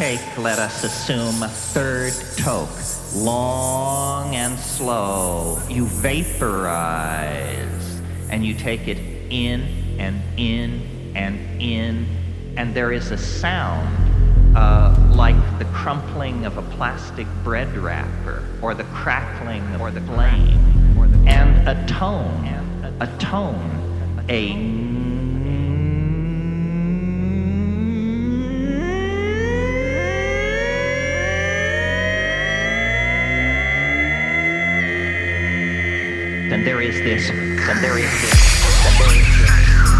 take, let us assume, a third toke, long and slow. You vaporize, and you take it in and in and in, and there is a sound like the crumpling of a plastic bread wrapper, or the crackling or the flame, and a tone, then there is this, then there is this, then there is this.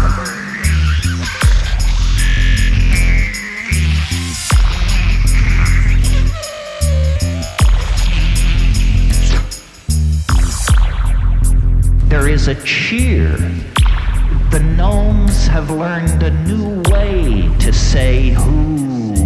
There is a cheer. The gnomes have learned a new way to say hooray.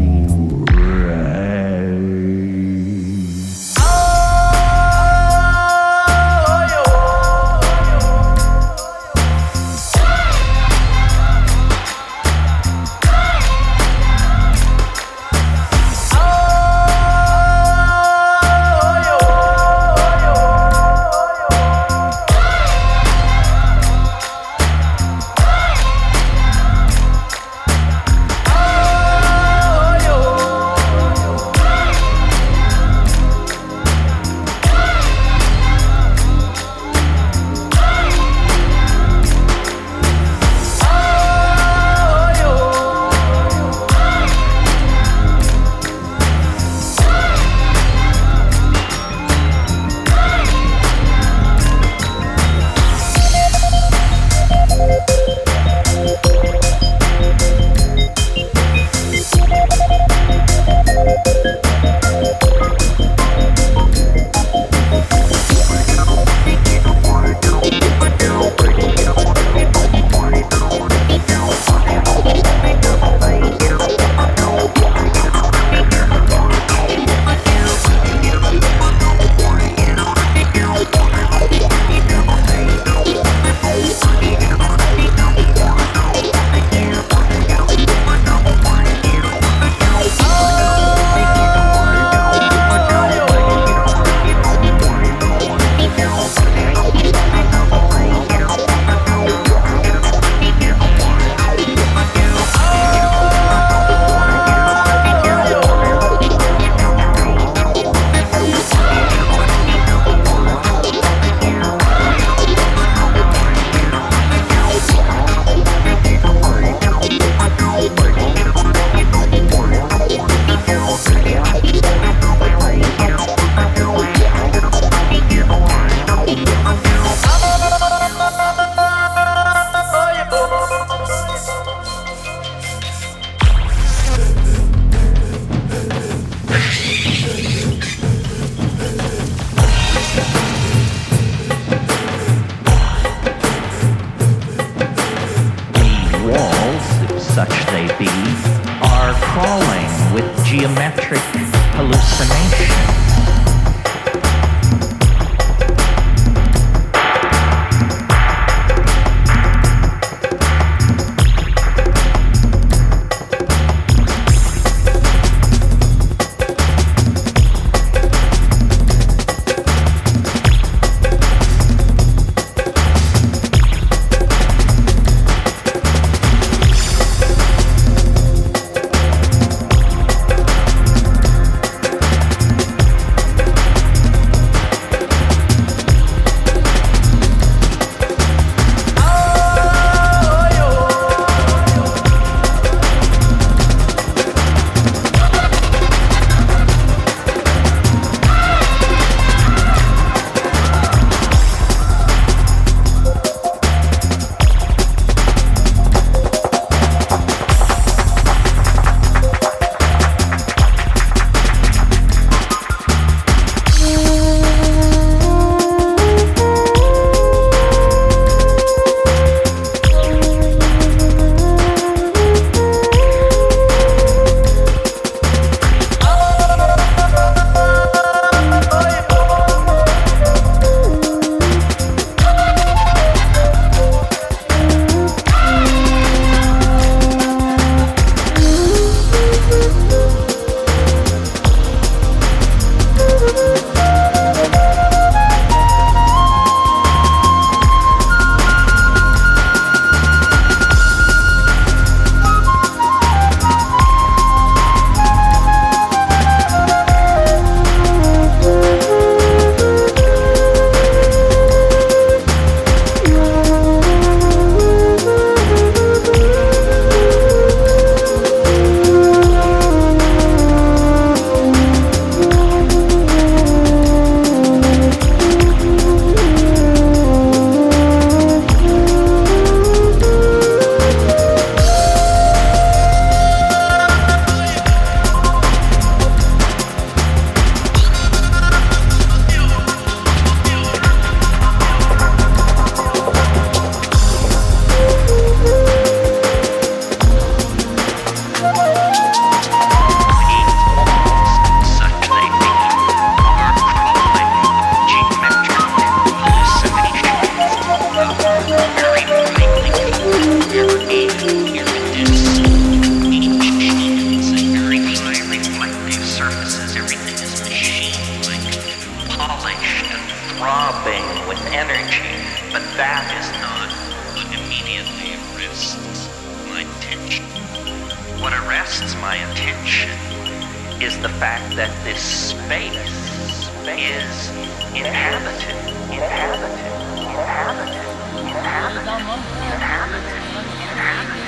Geometric hallucination. with energy, but that is not what immediately arrests my attention. What arrests my attention is the fact that this space is inhabited, inhabited, inhabited, inhabited, inhabited, inhabited,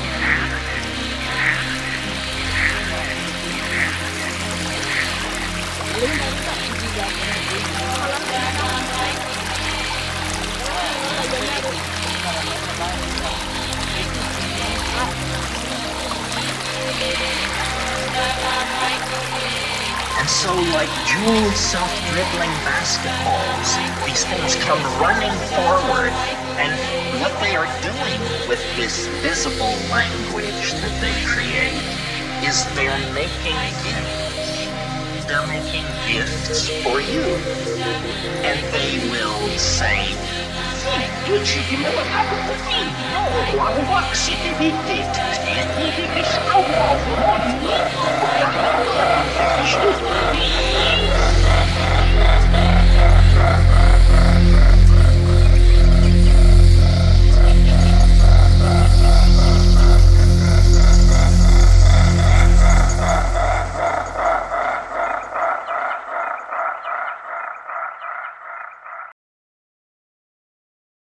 And so, like jeweled, self-dribbling basketballs, these things come running forward, and what they are doing with this visible language that they create is they're making gifts. They're making gifts for you. And they will say,